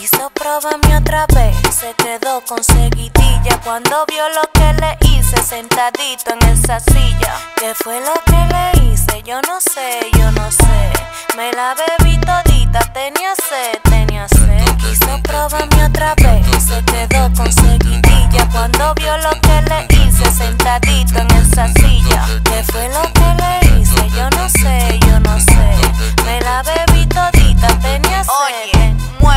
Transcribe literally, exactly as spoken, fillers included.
Quiso probarme otra vez, se quedó con seguidilla cuando vio lo que le hice sentadito en esa silla. ¿Qué fue lo que le hice? Yo no sé, yo no sé. Me la bebí todita, tenía sed, tenía sed. Quiso probarme otra vez,